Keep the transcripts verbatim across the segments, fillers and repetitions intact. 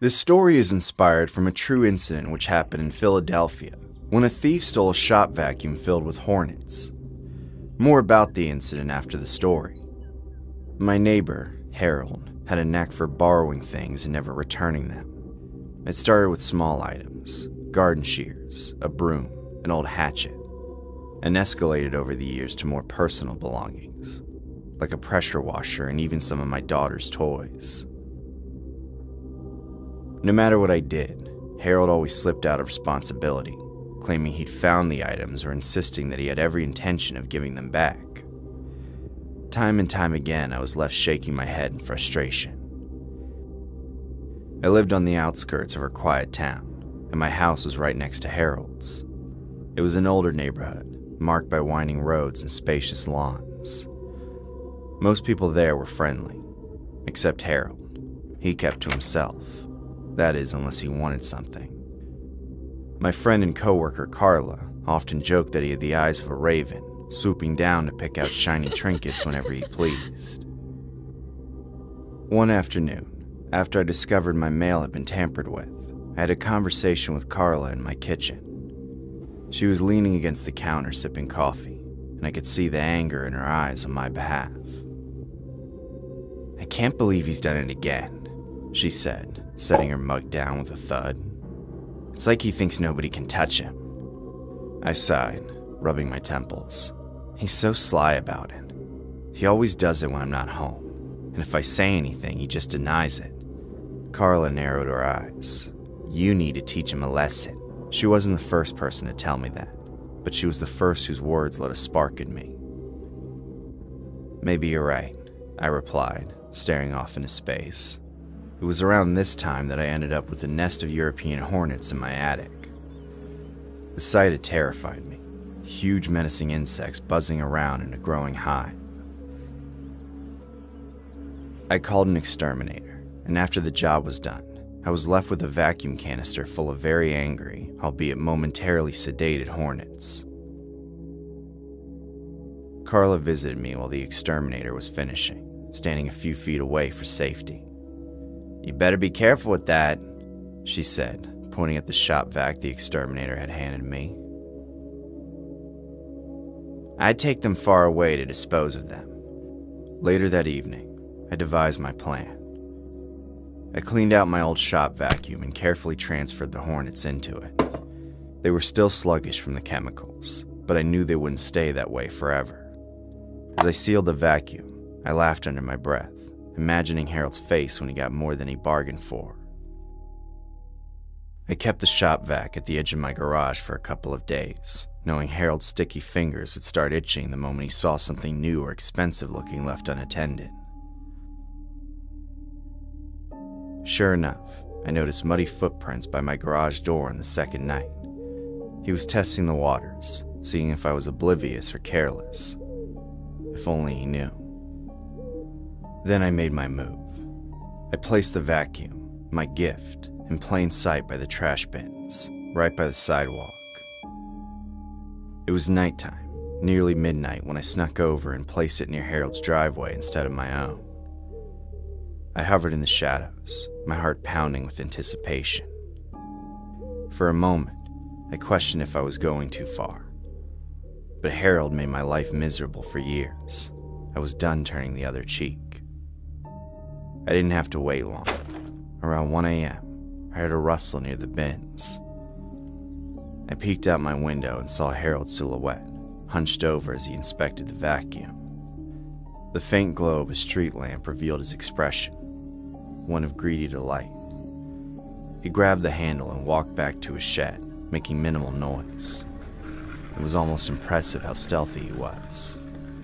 This story is inspired from a true incident which happened in Philadelphia when a thief stole a shop vacuum filled with hornets. More about the incident after the story. My neighbor, Harold, had a knack for borrowing things and never returning them. It started with small items, garden shears, a broom, an old hatchet, and escalated over the years to more personal belongings, like a pressure washer and even some of my daughter's toys. No matter what I did, Harold always slipped out of responsibility, claiming he'd found the items or insisting that he had every intention of giving them back. Time and time again, I was left shaking my head in frustration. I lived on the outskirts of our quiet town, and my house was right next to Harold's. It was an older neighborhood, marked by winding roads and spacious lawns. Most people there were friendly, except Harold. He kept to himself. That is, unless he wanted something. My friend and coworker Carla often joked that he had the eyes of a raven, swooping down to pick out shiny trinkets whenever he pleased. One afternoon, after I discovered my mail had been tampered with, I had a conversation with Carla in my kitchen. She was leaning against the counter sipping coffee, and I could see the anger in her eyes on my behalf. "I can't believe he's done it again," she said, setting her mug down with a thud. "It's like he thinks nobody can touch him." I sighed, rubbing my temples. He's so sly about it. He always does it when I'm not home, and if I say anything, he just denies it. Carla narrowed her eyes. "You need to teach him a lesson." She wasn't the first person to tell me that, but she was the first whose words lit a spark in me. "Maybe you're right," I replied, staring off into space. It was around this time that I ended up with a nest of European hornets in my attic. The sight had terrified me, huge menacing insects buzzing around in a growing hive. I called an exterminator, and after the job was done, I was left with a vacuum canister full of very angry, albeit momentarily sedated hornets. Carla visited me while the exterminator was finishing, standing a few feet away for safety. "You better be careful with that," she said, pointing at the shop vac the exterminator had handed me. "I'd take them far away to dispose of them." Later that evening, I devised my plan. I cleaned out my old shop vacuum and carefully transferred the hornets into it. They were still sluggish from the chemicals, but I knew they wouldn't stay that way forever. As I sealed the vacuum, I laughed under my breath, imagining Harold's face when he got more than he bargained for. I kept the shop vac at the edge of my garage for a couple of days, knowing Harold's sticky fingers would start itching the moment he saw something new or expensive looking left unattended. Sure enough, I noticed muddy footprints by my garage door on the second night. He was testing the waters, seeing if I was oblivious or careless. If only he knew. Then I made my move. I placed the vacuum, my gift, in plain sight by the trash bins, right by the sidewalk. It was nighttime, nearly midnight, when I snuck over and placed it near Harold's driveway instead of my own. I hovered in the shadows, my heart pounding with anticipation. For a moment, I questioned if I was going too far. But Harold made my life miserable for years. I was done turning the other cheek. I didn't have to wait long. Around one a.m., I heard a rustle near the bins. I peeked out my window and saw Harold's silhouette, hunched over as he inspected the vacuum. The faint glow of a street lamp revealed his expression, one of greedy delight. He grabbed the handle and walked back to his shed, making minimal noise. It was almost impressive how stealthy he was.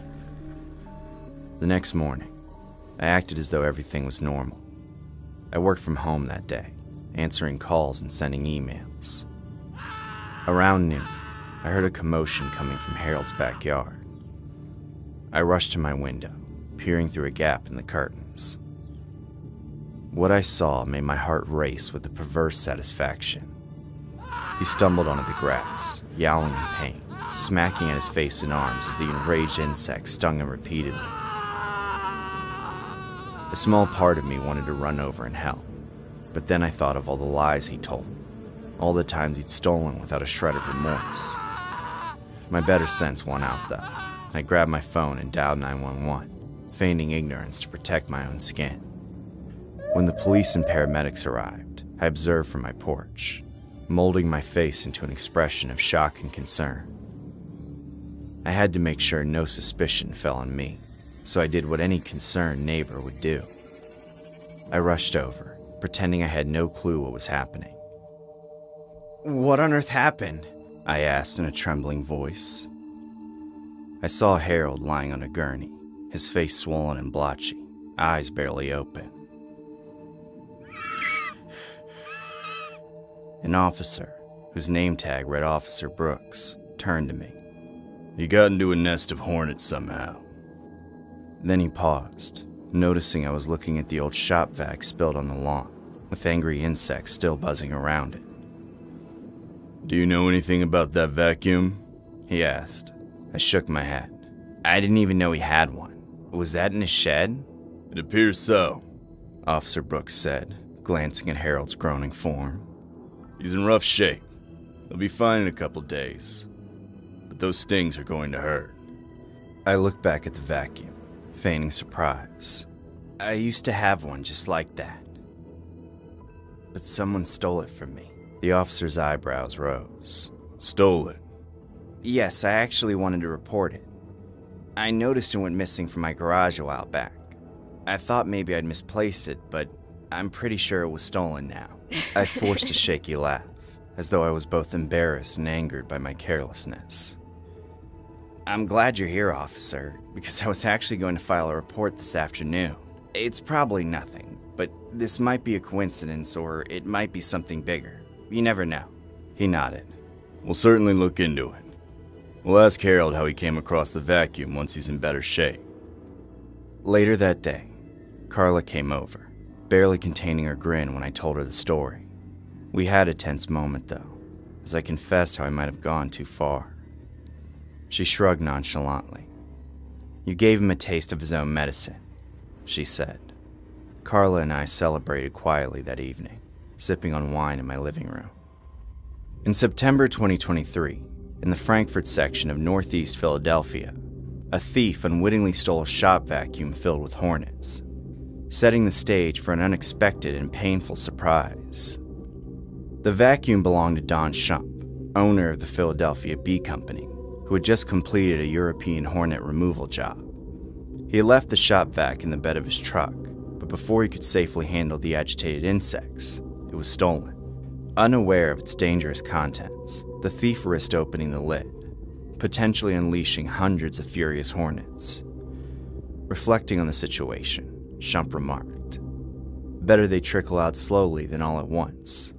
The next morning, I acted as though everything was normal. I worked from home that day, answering calls and sending emails. Around noon, I heard a commotion coming from Harold's backyard. I rushed to my window, peering through a gap in the curtains. What I saw made my heart race with a perverse satisfaction. He stumbled onto the grass, yowling in pain, smacking at his face and arms as the enraged insect stung him repeatedly. A small part of me wanted to run over and help, But then I thought of all the lies he told, all the times he'd stolen without a shred of remorse. My better sense won out, though. I grabbed my phone and dialed nine one one, feigning ignorance to protect my own skin. When the police and paramedics arrived, I observed from my porch, molding my face into an expression of shock and concern. I had to make sure no suspicion fell on me, so I did what any concerned neighbor would do. I rushed over, pretending I had no clue what was happening. "What on earth happened?" I asked in a trembling voice. I saw Harold lying on a gurney, his face swollen and blotchy, eyes barely open. An officer, whose name tag read Officer Brooks, turned to me. "You got into a nest of hornets somehow." Then he paused, noticing I was looking at the old shop vac spilled on the lawn, with angry insects still buzzing around it. "Do you know anything about that vacuum?" he asked. I shook my head. I didn't even know he had one. Was that in his shed? "It appears so," Officer Brooks said, glancing at Harold's groaning form. "He's in rough shape. He'll be fine in a couple days. But those stings are going to hurt." I looked back at the vacuum, feigning surprise. I used to have one just like that. But someone stole it from me. The officer's eyebrows rose. "Stole it?" "Yes, I actually wanted to report it. I noticed it went missing from my garage a while back. I thought maybe I'd misplaced it, but I'm pretty sure it was stolen now." I forced a shaky laugh, as though I was both embarrassed and angered by my carelessness. "I'm glad you're here, officer, because I was actually going to file a report this afternoon. It's probably nothing, but this might be a coincidence or it might be something bigger. You never know." He nodded. "We'll certainly look into it. We'll ask Harold how he came across the vacuum once he's in better shape." Later that day, Carla came over, barely containing her grin when I told her the story. We had a tense moment, though, as I confessed how I might have gone too far. She shrugged nonchalantly. "You gave him a taste of his own medicine," she said. Carla and I celebrated quietly that evening, sipping on wine in my living room. In September twenty twenty-three, in the Frankfurt section of Northeast Philadelphia, a thief unwittingly stole a shop vacuum filled with hornets, setting the stage for an unexpected and painful surprise. The vacuum belonged to Don Shump, owner of the Philadelphia Bee Company, who had just completed a European hornet removal job. He had left the shop vac in the bed of his truck, but before he could safely handle the agitated insects, it was stolen. Unaware of its dangerous contents, the thief risked opening the lid, potentially unleashing hundreds of furious hornets. Reflecting on the situation, Shump remarked, "Better they trickle out slowly than all at once."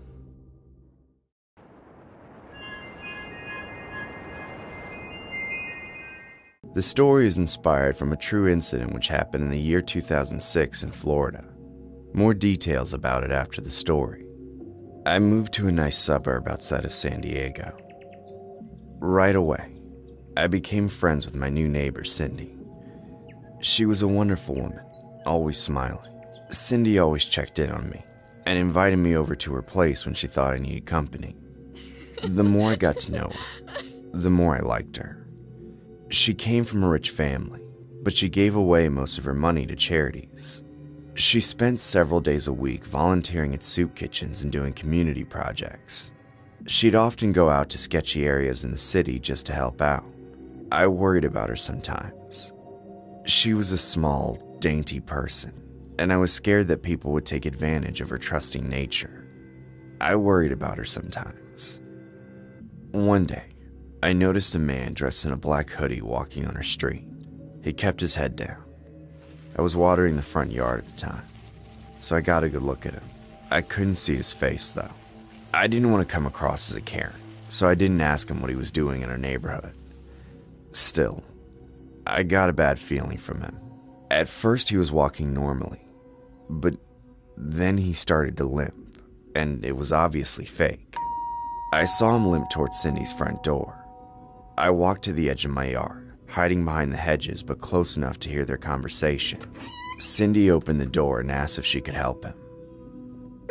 The story is inspired from a true incident which happened in the year two thousand six in Florida. More details about it after the story. I moved to a nice suburb outside of San Diego. Right away, I became friends with my new neighbor, Cindy. She was a wonderful woman, always smiling. Cindy always checked in on me and invited me over to her place when she thought I needed company. The more I got to know her, the more I liked her. She came from a rich family, but she gave away most of her money to charities. She spent several days a week volunteering at soup kitchens and doing community projects. She'd often go out to sketchy areas in the city just to help out. I worried about her sometimes. She was a small, dainty person, and I was scared that people would take advantage of her trusting nature. I worried about her sometimes. One day, I noticed a man dressed in a black hoodie walking on her street. He kept his head down. I was watering the front yard at the time, so I got a good look at him. I couldn't see his face, though. I didn't want to come across as a Karen, so I didn't ask him what he was doing in our neighborhood. Still, I got a bad feeling from him. At first, he was walking normally, but then he started to limp, and it was obviously fake. I saw him limp towards Cindy's front door. I walked to the edge of my yard, hiding behind the hedges but close enough to hear their conversation. Cindy opened the door and asked if she could help him.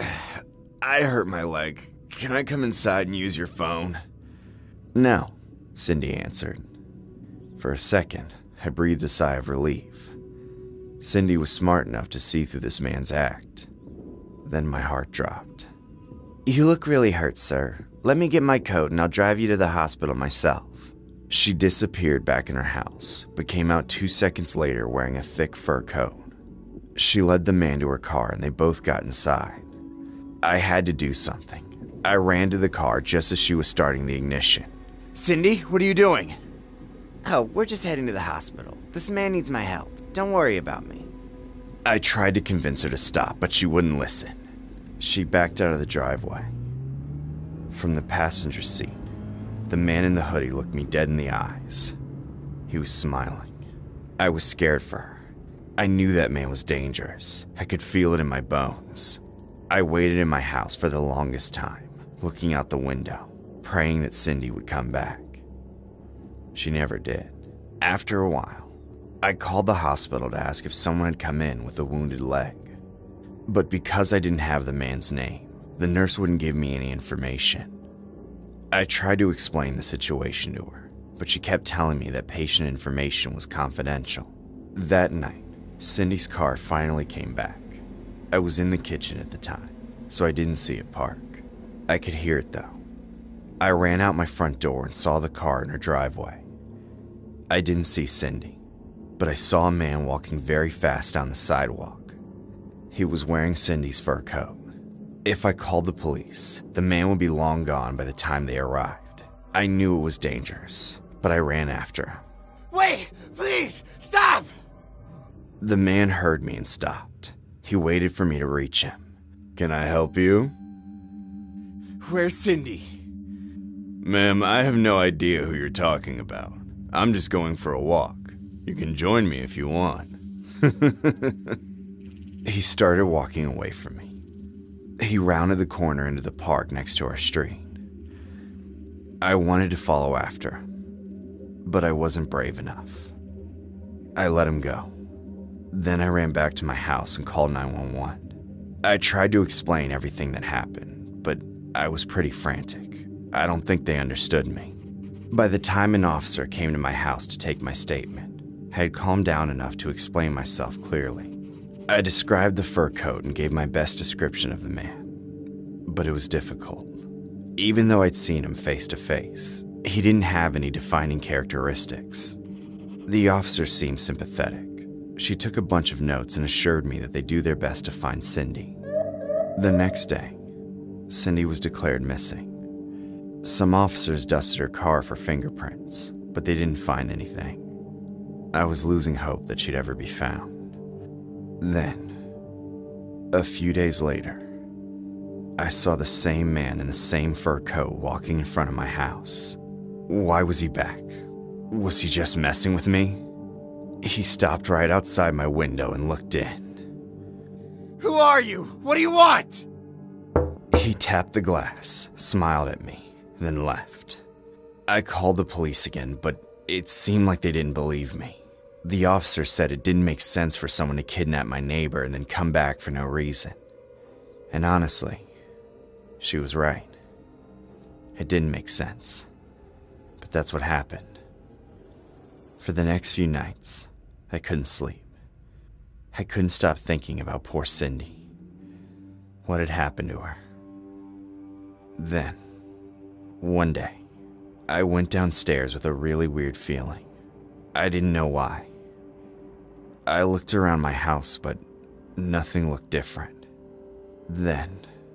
I hurt my leg. Can I come inside and use your phone? No, Cindy answered. For a second, I breathed a sigh of relief. Cindy was smart enough to see through this man's act. Then my heart dropped. You look really hurt, sir. Let me get my coat and I'll drive you to the hospital myself. She disappeared back in her house, but came out two seconds later wearing a thick fur coat. She led the man to her car and they both got inside. I had to do something. I ran to the car just as she was starting the ignition. Cindy, what are you doing? Oh, we're just heading to the hospital. This man needs my help. Don't worry about me. I tried to convince her to stop, but she wouldn't listen. She backed out of the driveway. From the passenger seat, the man in the hoodie looked me dead in the eyes. He was smiling. I was scared for her. I knew that man was dangerous. I could feel it in my bones. I waited in my house for the longest time, looking out the window, praying that Cindy would come back. She never did. After a while, I called the hospital to ask if someone had come in with a wounded leg. But because I didn't have the man's name, the nurse wouldn't give me any information. I tried to explain the situation to her, but she kept telling me that patient information was confidential. That night, Cindy's car finally came back. I was in the kitchen at the time, so I didn't see it park. I could hear it though. I ran out my front door and saw the car in her driveway. I didn't see Cindy, but I saw a man walking very fast down the sidewalk. He was wearing Cindy's fur coat. If I called the police, the man would be long gone by the time they arrived. I knew it was dangerous, but I ran after him. Wait, please, stop! The man heard me and stopped. He waited for me to reach him. Can I help you? Where's Cindy? Ma'am, I have no idea who you're talking about. I'm just going for a walk. You can join me if you want. He started walking away from me. He rounded the corner into the park next to our street. I wanted to follow after him, but I wasn't brave enough. I let him go. Then I ran back to my house and called nine one one. I tried to explain everything that happened, but I was pretty frantic. I don't think they understood me. By the time an officer came to my house to take my statement, I had calmed down enough to explain myself clearly. I described the fur coat and gave my best description of the man. But it was difficult. Even though I'd seen him face to face, he didn't have any defining characteristics. The officer seemed sympathetic. She took a bunch of notes and assured me that they'd do their best to find Cindy. The next day, Cindy was declared missing. Some officers dusted her car for fingerprints, but they didn't find anything. I was losing hope that she'd ever be found. Then, a few days later, I saw the same man in the same fur coat walking in front of my house. Why was he back? Was he just messing with me? He stopped right outside my window and looked in. Who are you? What do you want? He tapped the glass, smiled at me, then left. I called the police again, but it seemed like they didn't believe me. The officer said it didn't make sense for someone to kidnap my neighbor and then come back for no reason. And honestly, she was right. It didn't make sense. But that's what happened. For the next few nights, I couldn't sleep. I couldn't stop thinking about poor Cindy. What had happened to her? Then, one day, I went downstairs with a really weird feeling. I didn't know why. I looked around my house, but nothing looked different. Then,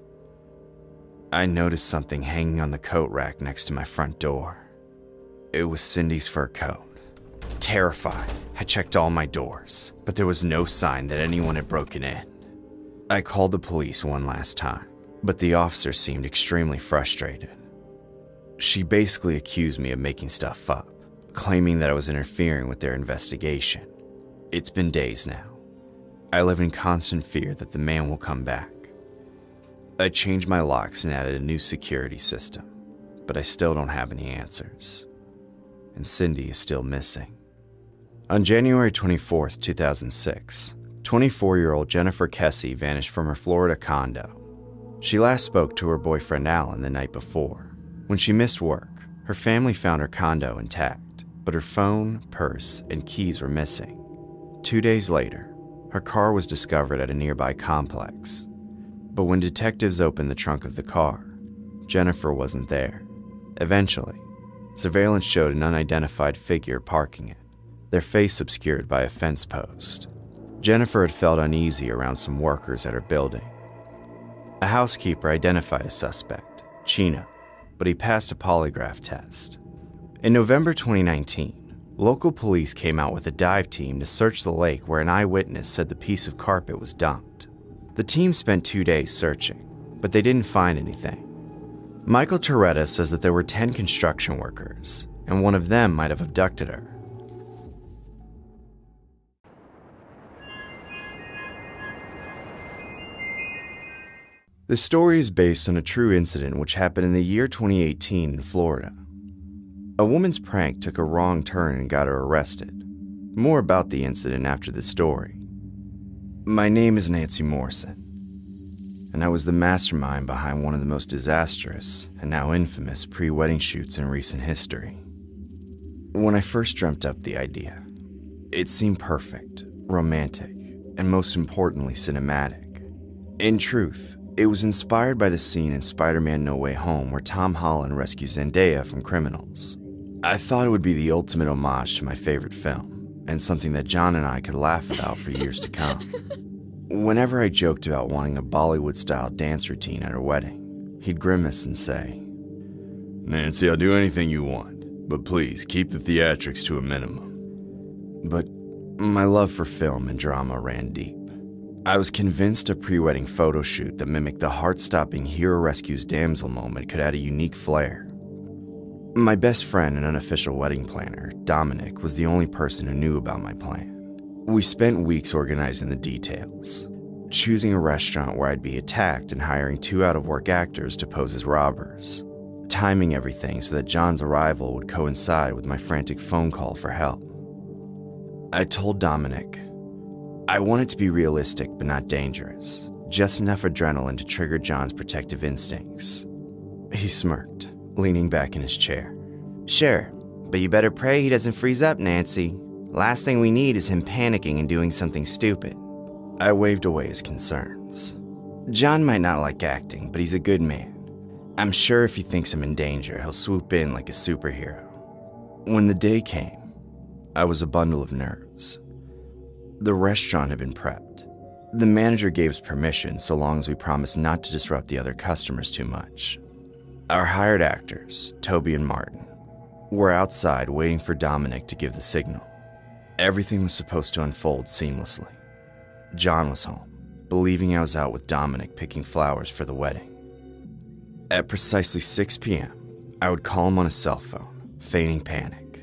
I noticed something hanging on the coat rack next to my front door. It was Cindy's fur coat. Terrified, I checked all my doors, but there was no sign that anyone had broken in. I called the police one last time, but the officer seemed extremely frustrated. She basically accused me of making stuff up, claiming that I was interfering with their investigation. It's been days now. I live in constant fear that the man will come back. I changed my locks and added a new security system, but I still don't have any answers. And Cindy is still missing. On January twenty-fourth, two thousand six, twenty-four-year-old Jennifer Kesse vanished from her Florida condo. She last spoke to her boyfriend Alan the night before. When she missed work, her family found her condo intact, but her phone, purse, and keys were missing. Two days later, her car was discovered at a nearby complex. But when detectives opened the trunk of the car, Jennifer wasn't there. Eventually, surveillance showed an unidentified figure parking it, their face obscured by a fence post. Jennifer had felt uneasy around some workers at her building. A housekeeper identified a suspect, Chino, but he passed a polygraph test. In November twenty nineteen, local police came out with a dive team to search the lake where an eyewitness said the piece of carpet was dumped. The team spent two days searching, but they didn't find anything. Michael Toretta says that there were ten construction workers, and one of them might have abducted her. The story is based on a true incident which happened in the year twenty eighteen in Florida. A woman's prank took a wrong turn and got her arrested. More about the incident after the story. My name is Nancy Morrison, and I was the mastermind behind one of the most disastrous and now infamous pre-wedding shoots in recent history. When I first dreamt up the idea, it seemed perfect, romantic, and most importantly cinematic. In truth, it was inspired by the scene in Spider-Man No Way Home where Tom Holland rescues Zendaya from criminals. I thought it would be the ultimate homage to my favorite film, and something that John and I could laugh about for years to come. Whenever I joked about wanting a Bollywood-style dance routine at our wedding, he'd grimace and say, "Nancy, I'll do anything you want, but please keep the theatrics to a minimum." But my love for film and drama ran deep. I was convinced a pre-wedding photo shoot that mimicked the heart-stopping hero rescues damsel moment could add a unique flair. My best friend and unofficial wedding planner, Dominic, was the only person who knew about my plan. We spent weeks organizing the details, choosing a restaurant where I'd be attacked and hiring two out-of-work actors to pose as robbers, timing everything so that John's arrival would coincide with my frantic phone call for help. I told Dominic, I want it to be realistic but not dangerous, just enough adrenaline to trigger John's protective instincts. He smirked, leaning back in his chair. "Sure, but you better pray he doesn't freeze up, Nancy. Last thing we need is him panicking and doing something stupid." I waved away his concerns. John might not like acting, but he's a good man. I'm sure if he thinks I'm in danger, he'll swoop in like a superhero. When the day came, I was a bundle of nerves. The restaurant had been prepped. The manager gave us permission so long as we promised not to disrupt the other customers too much. Our hired actors, Toby and Martin, were outside waiting for Dominic to give the signal. Everything was supposed to unfold seamlessly. John was home, believing I was out with Dominic picking flowers for the wedding. At precisely six p.m., I would call him on his cell phone, feigning panic.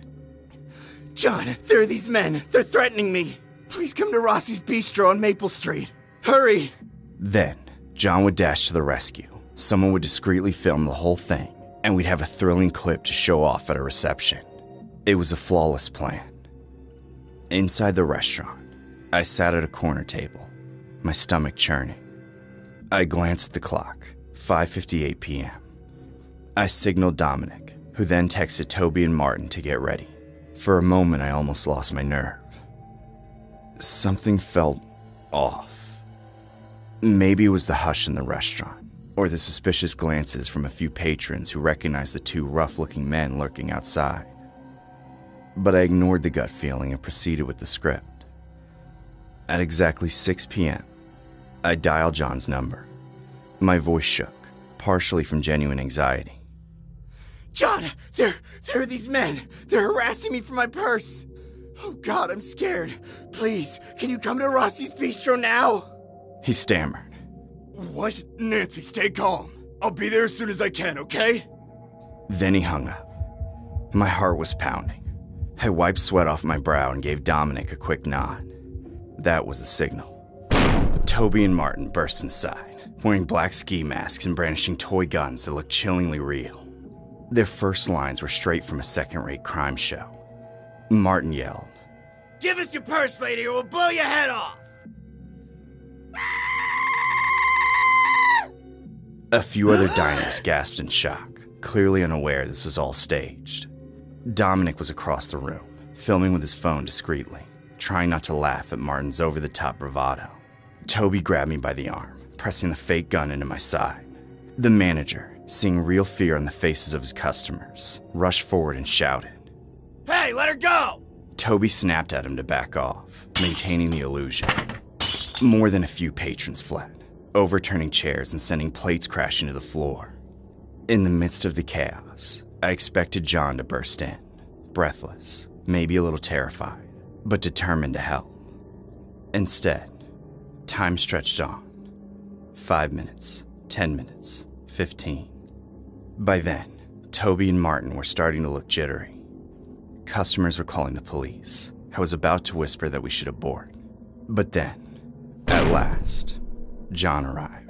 "John, there are these men. They're threatening me. Please come to Rossi's Bistro on Maple Street. Hurry!" Then, John would dash to the rescue. Someone would discreetly film the whole thing, and we'd have a thrilling clip to show off at a reception. It was a flawless plan. Inside the restaurant, I sat at a corner table, my stomach churning. I glanced at the clock, five fifty-eight p.m. I signaled Dominic, who then texted Toby and Martin to get ready. For a moment, I almost lost my nerve. Something felt off. Maybe it was the hush in the restaurant, or the suspicious glances from a few patrons who recognized the two rough-looking men lurking outside. But I ignored the gut feeling and proceeded with the script. At exactly six p.m., I dialed John's number. My voice shook, partially from genuine anxiety. "John, there, there are these men. They're harassing me for my purse. Oh God, I'm scared. Please, can you come to Rossi's Bistro now?" He stammered. "What? Nancy, stay calm. I'll be there as soon as I can, okay?" Then he hung up. My heart was pounding. I wiped sweat off my brow and gave Dominic a quick nod. That was the signal. Toby and Martin burst inside, wearing black ski masks and brandishing toy guns that looked chillingly real. Their first lines were straight from a second-rate crime show. Martin yelled, "Give us your purse, lady, or we'll blow your head off!" A few other diners gasped in shock, clearly unaware this was all staged. Dominic was across the room, filming with his phone discreetly, trying not to laugh at Martin's over-the-top bravado. Toby grabbed me by the arm, pressing the fake gun into my side. The manager, seeing real fear on the faces of his customers, rushed forward and shouted, "Hey, let her go!" Toby snapped at him to back off, maintaining the illusion. More than a few patrons fled, overturning chairs and sending plates crashing to the floor. In the midst of the chaos, I expected John to burst in, breathless, maybe a little terrified, but determined to help. Instead, time stretched on. Five minutes, ten minutes, fifteen. By then, Toby and Martin were starting to look jittery. Customers were calling the police. I was about to whisper that we should abort. But then, at last, John arrived.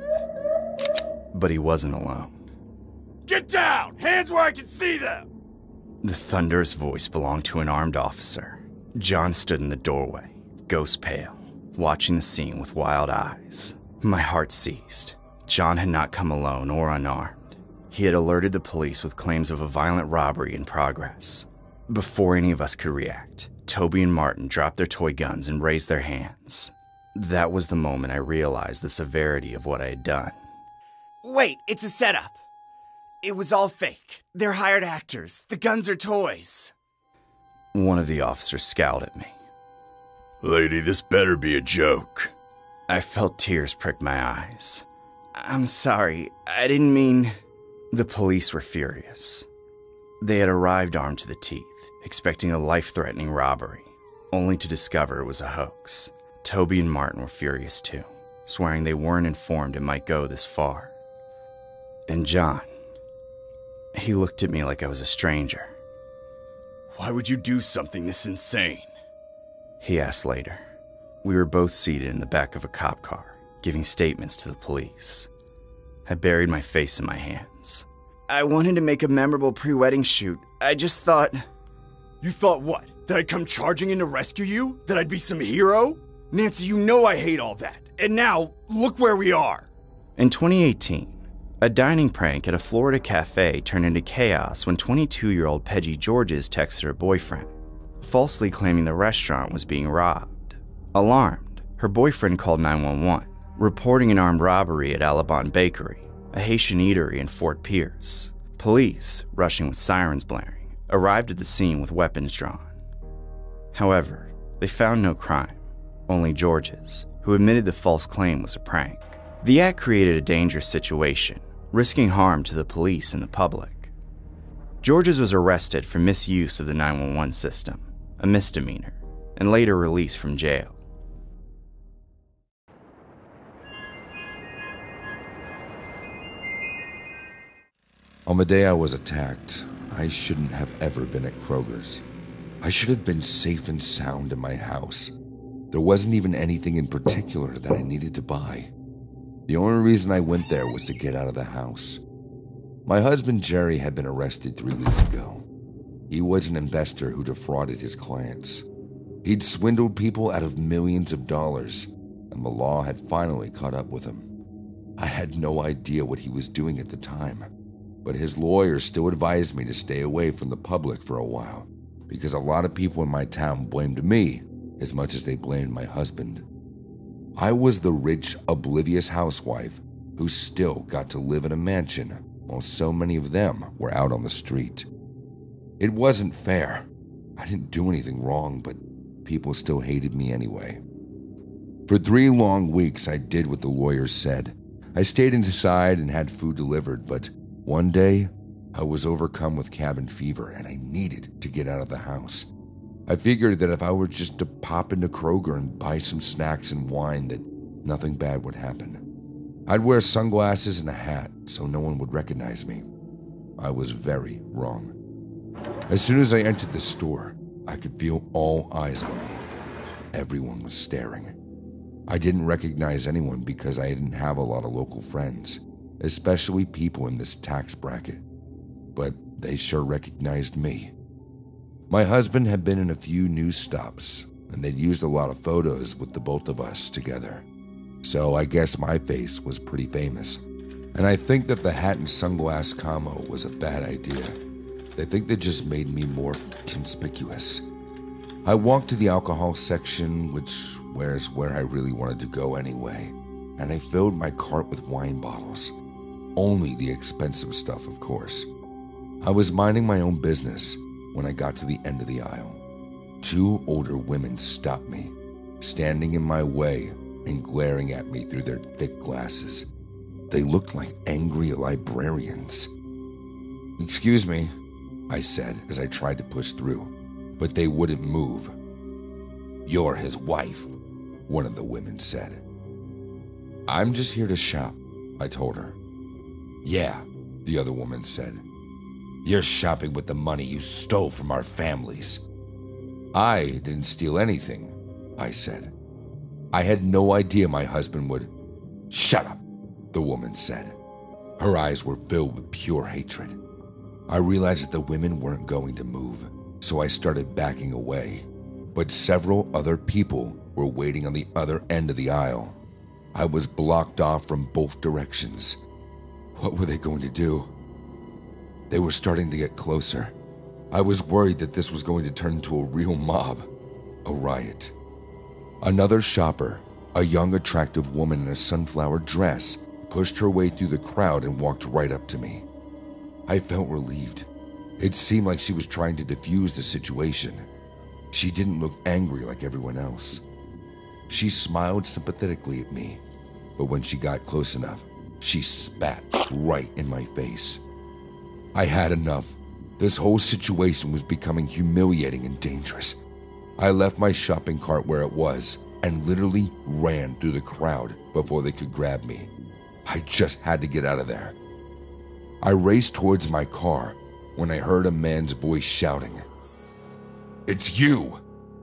But he wasn't alone. "Get down! Hands where I can see them!" The thunderous voice belonged to an armed officer. John stood in the doorway, ghost pale, watching the scene with wild eyes. My heart seized. John had not come alone or unarmed. He had alerted the police with claims of a violent robbery in progress. Before any of us could react, Toby and Martin dropped their toy guns and raised their hands. That was the moment I realized the severity of what I had done. "Wait, it's a setup. It was all fake. They're hired actors. The guns are toys." One of the officers scowled at me. "Lady, this better be a joke." I felt tears prick my eyes. "I'm sorry, I didn't mean..." The police were furious. They had arrived armed to the teeth, expecting a life-threatening robbery, only to discover it was a hoax. Toby and Martin were furious too, swearing they weren't informed it might go this far. And John, he looked at me like I was a stranger. "Why would you do something this insane?" He asked later. We were both seated in the back of a cop car, giving statements to the police. I buried my face in my hands. "I wanted to make a memorable pre-wedding shoot. I just thought..." "You thought what? That I'd come charging in to rescue you? That I'd be some hero? Nancy, you know I hate all that. And now, look where we are." In twenty eighteen, a dining prank at a Florida cafe turned into chaos when twenty-two-year-old Peggy Georges texted her boyfriend, falsely claiming the restaurant was being robbed. Alarmed, her boyfriend called nine one one, reporting an armed robbery at Alabon Bakery, a Haitian eatery in Fort Pierce. Police, rushing with sirens blaring, arrived at the scene with weapons drawn. However, they found no crime, only Georges, who admitted the false claim was a prank. The act created a dangerous situation, risking harm to the police and the public. Georges was arrested for misuse of the nine one one system, a misdemeanor, and later released from jail. On the day I was attacked, I shouldn't have ever been at Kroger's. I should have been safe and sound in my house. There wasn't even anything in particular that I needed to buy. The only reason I went there was to get out of the house. My husband Jerry had been arrested three weeks ago. He was an investor who defrauded his clients. He'd swindled people out of millions of dollars, and the law had finally caught up with him. I had no idea what he was doing at the time, but his lawyer still advised me to stay away from the public for a while, because a lot of people in my town blamed me as much as they blamed my husband. I was the rich, oblivious housewife who still got to live in a mansion while so many of them were out on the street. It wasn't fair. I didn't do anything wrong, but people still hated me anyway. For three long weeks, I did what the lawyers said. I stayed inside and had food delivered, but one day, I was overcome with cabin fever and I needed to get out of the house. I figured that if I were just to pop into Kroger and buy some snacks and wine, that nothing bad would happen. I'd wear sunglasses and a hat so no one would recognize me. I was very wrong. As soon as I entered the store, I could feel all eyes on me. Everyone was staring. I didn't recognize anyone because I didn't have a lot of local friends, especially people in this tax bracket. But they sure recognized me. My husband had been in a few news stops, and they'd used a lot of photos with the both of us together. So I guess my face was pretty famous. And I think that the hat and sunglass combo was a bad idea. They think they just made me more conspicuous. I walked to the alcohol section, which was where I really wanted to go anyway, and I filled my cart with wine bottles. Only the expensive stuff, of course. I was minding my own business when I got to the end of the aisle. Two older women stopped me, standing in my way and glaring at me through their thick glasses. They looked like angry librarians. "Excuse me," I said as I tried to push through, but they wouldn't move. "You're his wife," one of the women said. "I'm just here to shop," I told her. "Yeah," the other woman said. "You're shopping with the money you stole from our families." "I didn't steal anything," I said. "I had no idea my husband would—" "Shut up," the woman said. Her eyes were filled with pure hatred. I realized that the women weren't going to move, so I started backing away. But several other people were waiting on the other end of the aisle. I was blocked off from both directions. What were they going to do? They were starting to get closer. I was worried that this was going to turn into a real mob, a riot. Another shopper, a young attractive woman in a sunflower dress, pushed her way through the crowd and walked right up to me. I felt relieved. It seemed like she was trying to defuse the situation. She didn't look angry like everyone else. She smiled sympathetically at me, but when she got close enough, she spat right in my face. I had enough. This whole situation was becoming humiliating and dangerous. I left my shopping cart where it was and literally ran through the crowd before they could grab me. I just had to get out of there. I raced towards my car when I heard a man's voice shouting, "It's you!"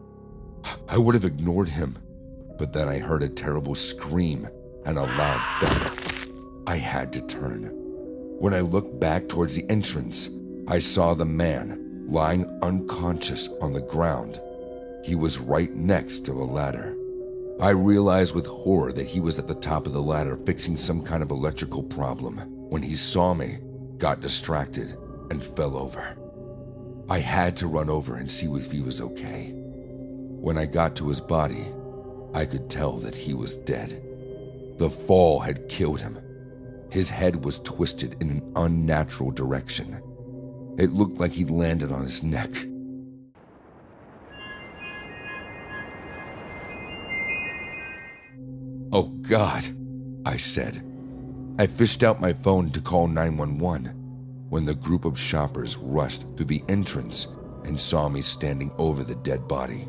I would have ignored him, but then I heard a terrible scream and a loud thud. I had to turn. When I looked back towards the entrance, I saw the man lying unconscious on the ground. He was right next to a ladder. I realized with horror that he was at the top of the ladder fixing some kind of electrical problem when he saw me, got distracted, and fell over. I had to run over and see if he was okay. When I got to his body, I could tell that he was dead. The fall had killed him. His head was twisted in an unnatural direction. It looked like he'd landed on his neck. "Oh God," I said. I fished out my phone to call nine one one when the group of shoppers rushed through the entrance and saw me standing over the dead body.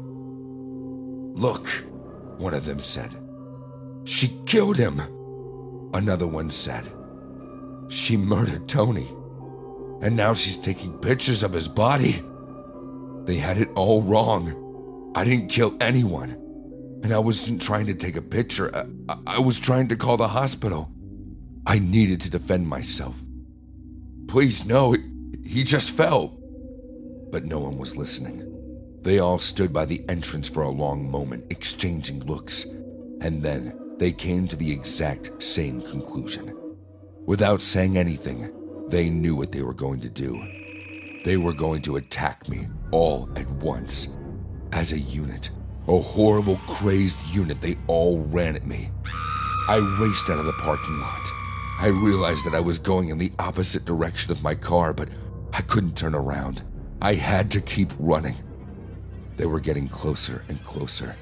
"Look," one of them said. "She killed him." Another one said, "She murdered Tony, and now she's taking pictures of his body. They had it all wrong. I didn't kill anyone, and I wasn't trying to take a picture. I, I was trying to call the hospital. I needed to defend myself. Please, no, he just fell." But no one was listening. They all stood by the entrance for a long moment, exchanging looks, and then they came to the exact same conclusion. Without saying anything, they knew what they were going to do. They were going to attack me all at once. As a unit, a horrible, crazed unit, they all ran at me. I raced out of the parking lot. I realized that I was going in the opposite direction of my car, but I couldn't turn around. I had to keep running. They were getting closer and closer.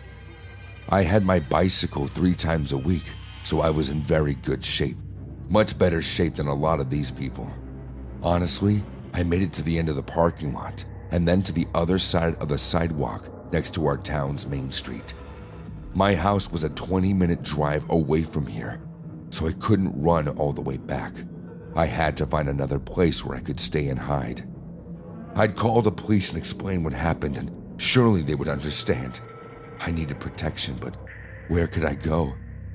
I had my bicycle three times a week, so I was in very good shape. Much better shape than a lot of these people. Honestly, I made it to the end of the parking lot, and then to the other side of the sidewalk next to our town's main street. My house was a twenty minute drive away from here, so I couldn't run all the way back. I had to find another place where I could stay and hide. I'd call the police and explain what happened, and surely they would understand. I needed protection, but where could I go?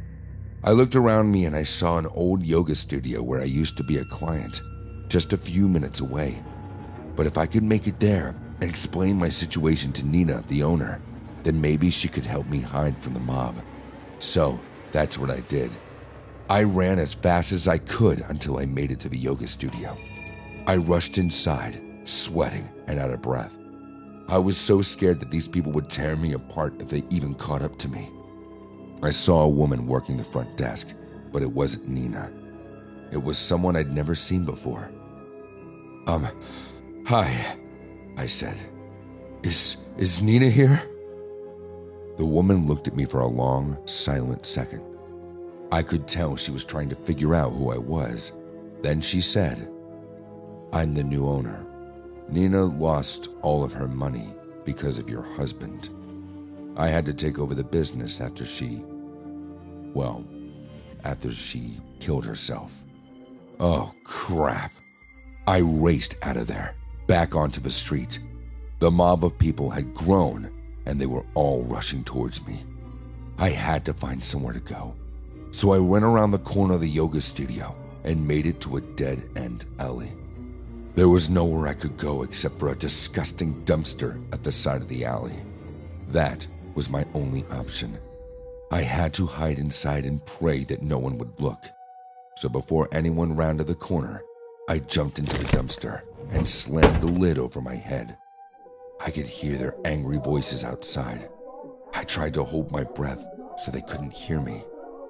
I looked around me and I saw an old yoga studio where I used to be a client, just a few minutes away. But if I could make it there and explain my situation to Nina, the owner, then maybe she could help me hide from the mob. So that's what I did. I ran as fast as I could until I made it to the yoga studio. I rushed inside, sweating and out of breath. I was so scared that these people would tear me apart if they even caught up to me. I saw a woman working the front desk, but it wasn't Nina. It was someone I'd never seen before. Um, hi, I said. Is, is Nina here? The woman looked at me for a long, silent second. I could tell she was trying to figure out who I was. Then she said, I'm the new owner. Nina lost all of her money because of your husband. I had to take over the business after she, well, after she killed herself. Oh, crap. I raced out of there, back onto the street. The mob of people had grown, and they were all rushing towards me. I had to find somewhere to go. So I went around the corner of the yoga studio and made it to a dead-end alley. There was nowhere I could go except for a disgusting dumpster at the side of the alley. That was my only option. I had to hide inside and pray that no one would look. So before anyone rounded the corner, I jumped into the dumpster and slammed the lid over my head. I could hear their angry voices outside. I tried to hold my breath so they couldn't hear me.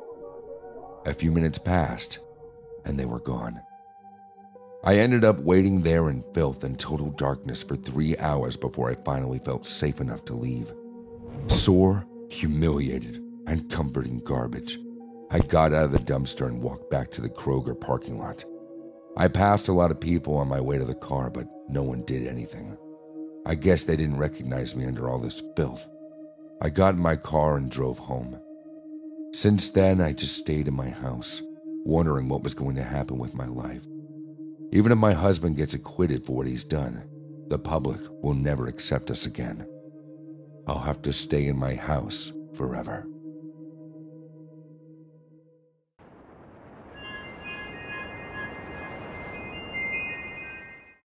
A few minutes passed, and they were gone. I ended up waiting there in filth and total darkness for three hours before I finally felt safe enough to leave. Sore, humiliated, and comforting garbage, I got out of the dumpster and walked back to the Kroger parking lot. I passed a lot of people on my way to the car, but no one did anything. I guess they didn't recognize me under all this filth. I got in my car and drove home. Since then, I just stayed in my house, wondering what was going to happen with my life. Even if my husband gets acquitted for what he's done, the public will never accept us again. I'll have to stay in my house forever.